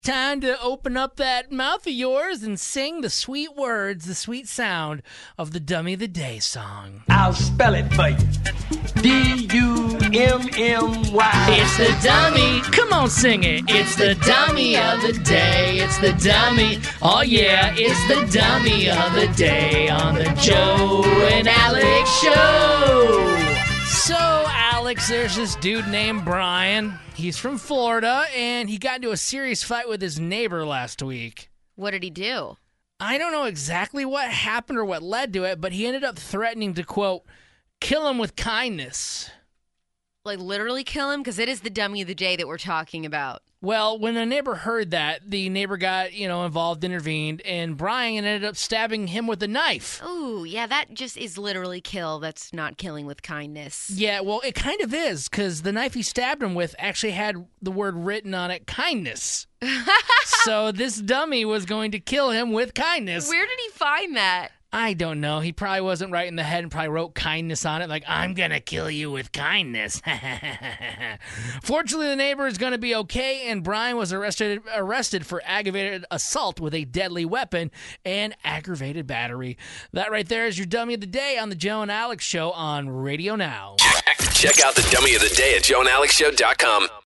Time to open up that mouth of yours and sing the sweet words, the sweet sound of the Dummy of the Day song. I'll spell it for you. D-U-M-M-Y. It's the dummy. Come on, sing it. It's the dummy of the day. It's the dummy. Oh, yeah. It's the dummy of the day on the Joe and Alex Show. So, Alex, there's this dude named Brian. He's from Florida, and he got into a serious fight with his neighbor last week. What did he do? I don't know exactly what happened or what led to it, but he ended up threatening to, quote, kill him with kindness. Like literally kill him? Because it is the dummy of the day that we're talking about. Well, when the neighbor heard that, the neighbor got, involved, intervened, and Brian ended up stabbing him with a knife. Ooh, yeah, that just is literally kill. That's not killing with kindness. Yeah, well, it kind of is, because the knife he stabbed him with actually had the word written on it, kindness. So this dummy was going to kill him with kindness. Where did he find that? I don't know. He probably wasn't right in the head and probably wrote kindness on it, like, I'm going to kill you with kindness. Fortunately, the neighbor is going to be okay, and Brian was arrested for aggravated assault with a deadly weapon and aggravated battery. That right there is your Dummy of the Day on the Joe and Alex Show on Radio Now. Check out the Dummy of the Day at joeandalexshow.com.